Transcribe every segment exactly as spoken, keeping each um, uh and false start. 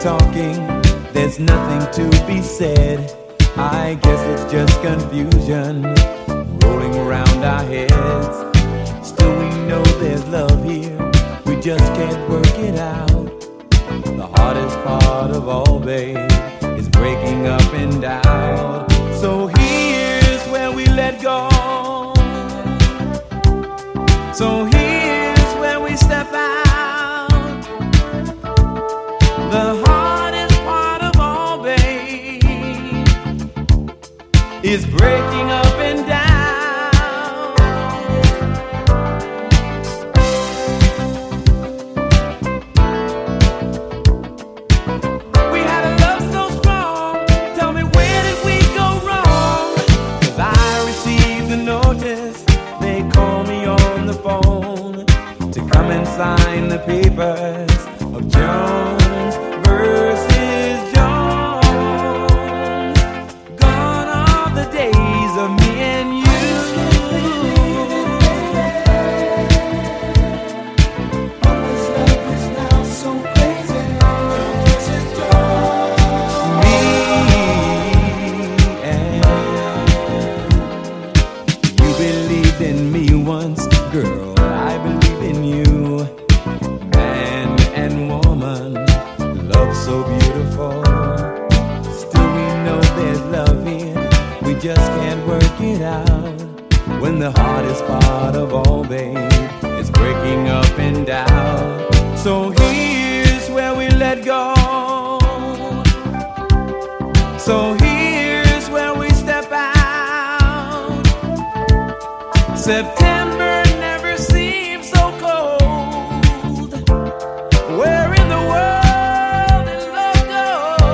talking, there's nothing to be said. I guess it's just confusion rolling around our heads. Still we know there's love here, we just can't work it out. The hardest part of all, babe, is breaking up and down. So here's where we let go. So here's where we step out. The hardest part of all, babe, is breaking up and down. We had a love so strong. Tell me, where did we go wrong? 'Cause I received the notice. They call me on the phone to come and sign the papers of Jones versus Jones. Gone are the days of me and you. All this love is now so crazy. Jones versus Jones. Me and you believed in me once, girl. I believe in you. Man and woman, love so beautiful. Still we know there's love here, we just can't work it out. When the hardest part of all, babe, is breaking up and down. So here's where we let go. So here's where we step out. September never seemed so cold. Where in the world did love go?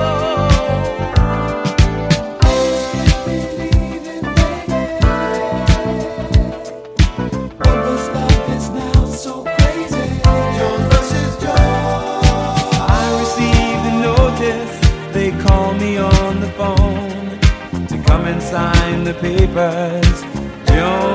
All this love is now so crazy. Jones versus Jones. I received the notice. They call me on the phone to come and sign the papers. Jones